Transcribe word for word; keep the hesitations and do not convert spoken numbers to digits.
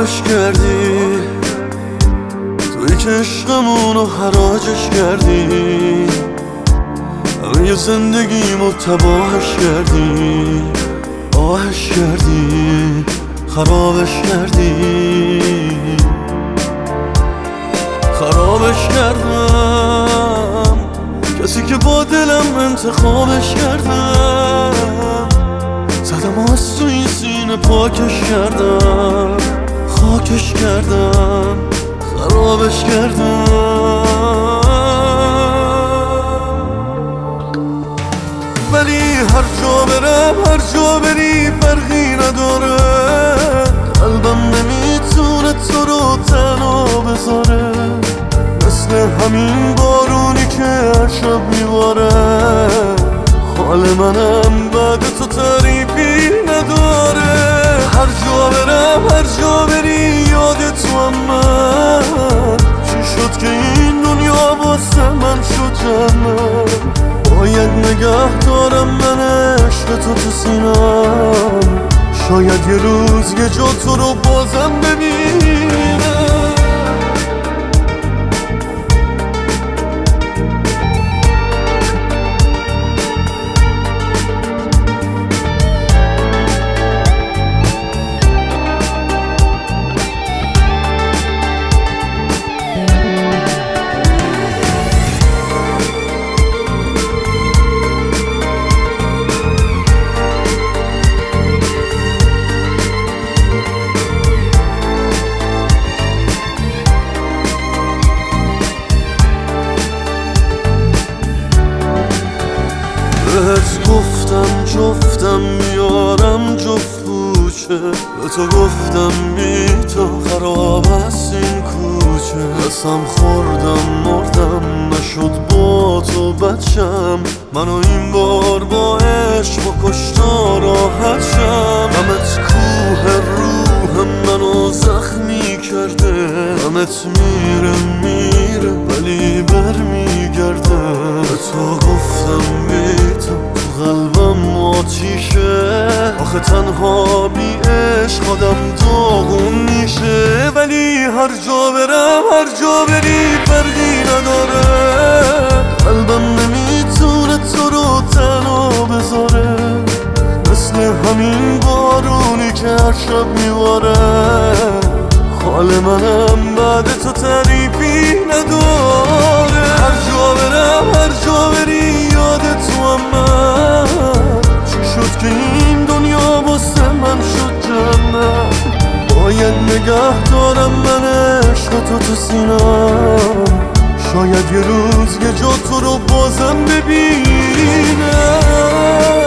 خرابش کردی، توی که عشقمونو حراجش کردی، همه زندگیمو تباهش کردی، آهش کردی، خرابش کردی. خرابش کردم، کسی که با دلم انتخابش کردم، زدم از تو این سینه پاکش کردم، خاکش کردم، خرابش کردم. ولی هر جا برم، هر جا بری فرقی نداره، قلبم نمیتونه تو رو تنها بذاره، مثل همین بارونی که هر شب میباره. حال منم بعد تو تعریفی نداره، هر جا برم، هر جا بری یاد تو هم من. چی شد که این دنیا واسه من شد جنت؟ باید نگه دارم من عشق تو تو سینم، شاید یه روز یه جا تو رو بازم ببینم. بهت گفتم جفتم میارم جفت بوچه، به تو گفتم بی تو خراب است این کوچه. قسم خوردم مردم نشد با تو بچم، منو این بار با عشق با کشتا راحت شم. غمت کوه روحم منو زخمی کرده، غمت میره میره ولی بر میگرده. به تو گفتم بی تو قلبم آتیشه، آخه تنها بی عشق آدم داغون میشه. ولی هر جا برم، هر جا بری فرقی نداره، قلبم نمیتونه تو رو تنها بذاره، مثل همین بارونی که هر شب میباره. حال منم بعد تو تعریفی نداره، هر جا برم، هر جا بری یاد تو هم من. چی شد که این دنیا واسه من شد جنت؟ باید نگه دارم من عشق تو تو سینم، شاید یه روز یه جا تو رو بازم ببینم.